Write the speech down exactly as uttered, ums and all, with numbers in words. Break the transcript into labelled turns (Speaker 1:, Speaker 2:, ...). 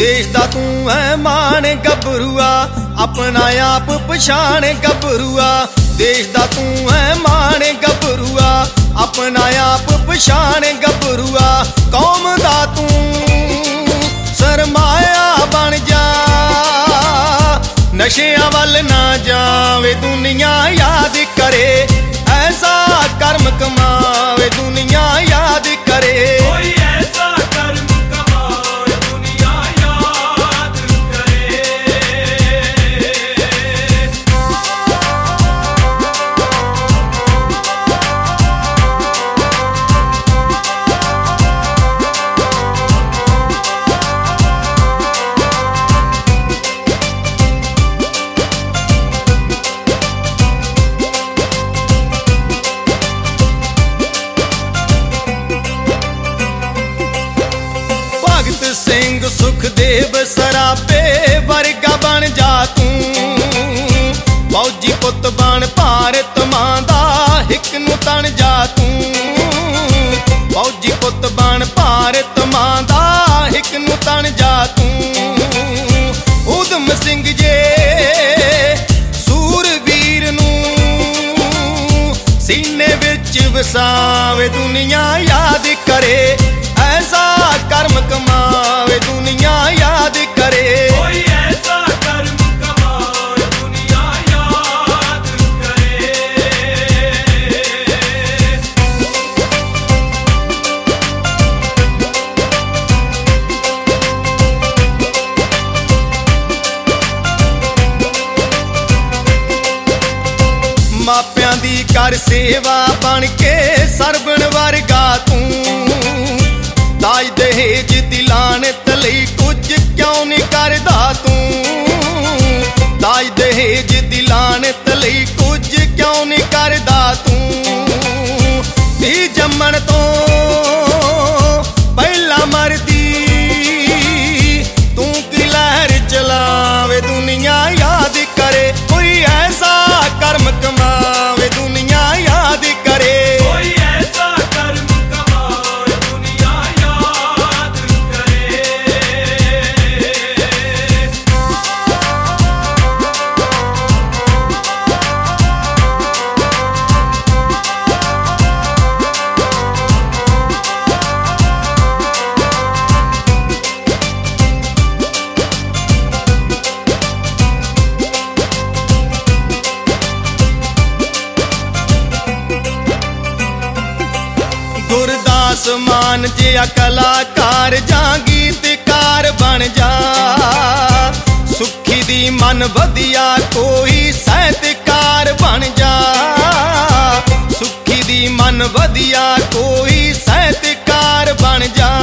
Speaker 1: देश दा तू है मान गबरुआ, अपना आप पछाण गबरुआ। देश दा तू है मान गबरुआ, अपना आप पछाण गबरुआ। कौम दा तू सरमाया बन जा, नशियां वल ना जावे दुनिया याद करे। ऐसा कर्म कमावे दुनिया याद करे।
Speaker 2: कोई ऐसा कर्म कमावे दुनिया याद करे।
Speaker 1: सिंह सुखदेव सराबे वर्गा बन जा तू, फौजी पुत बन भारत मां दा हिक नूं तन जा तू। फौजी पुत बन भारत मां दा हिक नूं तन जा तू। उधम सिंह जे सूरवीर नूं सीने विच वसावे दुनिया याद करे। ऐसा कर्म कमावे दुनिया याद करे।
Speaker 2: कोई ऐसा कर्म कमावे दुनिया याद करे।
Speaker 1: मापियां दी कर सेवा बन के सरबण वर्गा तू। दाज दहेज दी लानत लई कुछ क्यों नहीं करदा तू। दाज दहेज दी लानत लई कुछ क्यों नहीं करदा तू। धी जम्मण तो पहला मरदी तू की लहर चलावे दुनिया याद करे। कोई ऐसा कर्म कमावे दुनिया याद करे।
Speaker 2: कोई ऐसा कर्म कमावे दुनिया याद करे।
Speaker 1: गुरदास मान जिया कलाकार जा गीतकार बन जा। सुखी दी मन वधिया कोई साहित्यकार बन जा। सुखी दी मन वधिया कोई साहित्यकार बन जा।